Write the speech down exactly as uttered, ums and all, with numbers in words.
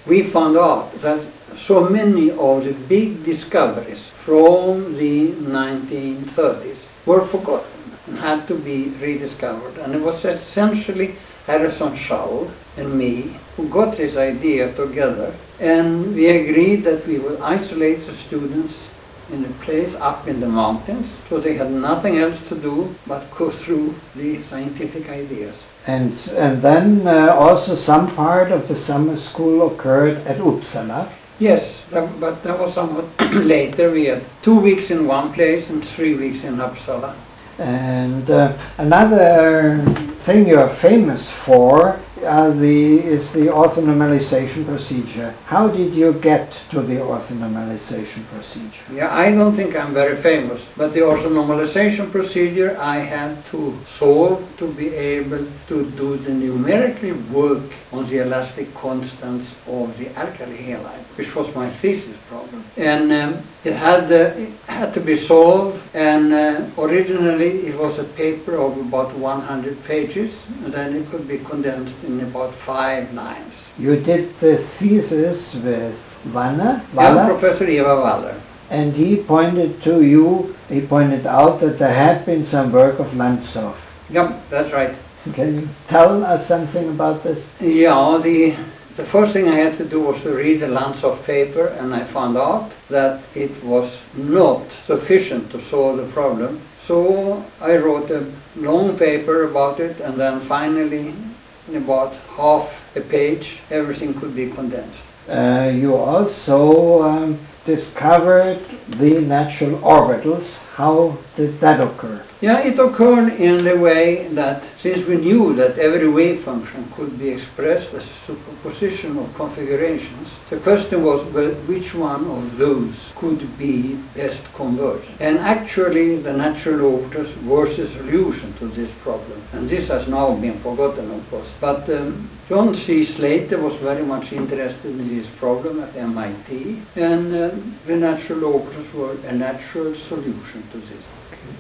we found out that so many of the big discoveries from the nineteen thirties were forgotten and had to be rediscovered. And it was essentially Harrison Shull and me who got this idea together, and we agreed that we would isolate the students in a place up in the mountains, so they had nothing else to do but go through the scientific ideas. And, and then uh, also some part of the summer school occurred at Uppsala. Yes, that, but that was somewhat later. We had two weeks in one place and three weeks in Uppsala. And uh, another thing you're famous for uh, the, is the orthonormalization procedure. How did you get to the orthonormalization procedure? Yeah, I don't think I'm very famous, but the orthonormalization procedure I had to solve to be able to do the numerically work on the elastic constants of the alkali halide, which was my thesis problem. And um, it, had, uh, it had to be solved, and uh, originally it was a paper of about one hundred pages, and then it could be condensed in about five lines. You did the thesis with Wanner, Yeah, Professor Eva Waller. And he pointed to you, he pointed out that there had been some work of Lanzov. Yep, that's right. Can you tell us something about this? Yeah, the, the first thing I had to do was to read the Lanzov paper, and I found out that it was not sufficient to solve the problem. So I wrote a long paper about it, and then finally, in about half a page, everything could be condensed. Uh, you also um, discovered the natural orbitals. How did that occur? Yeah, it occurred in the way that since we knew that every wave function could be expressed as a superposition of configurations, the question was, well, which one of those could be best converged? And actually, the natural orbitals was a solution to this problem. And this has now been forgotten, of course. But um, John C. Slater was very much interested in this problem at M I T, and um, the natural orbitals were a natural solution to this.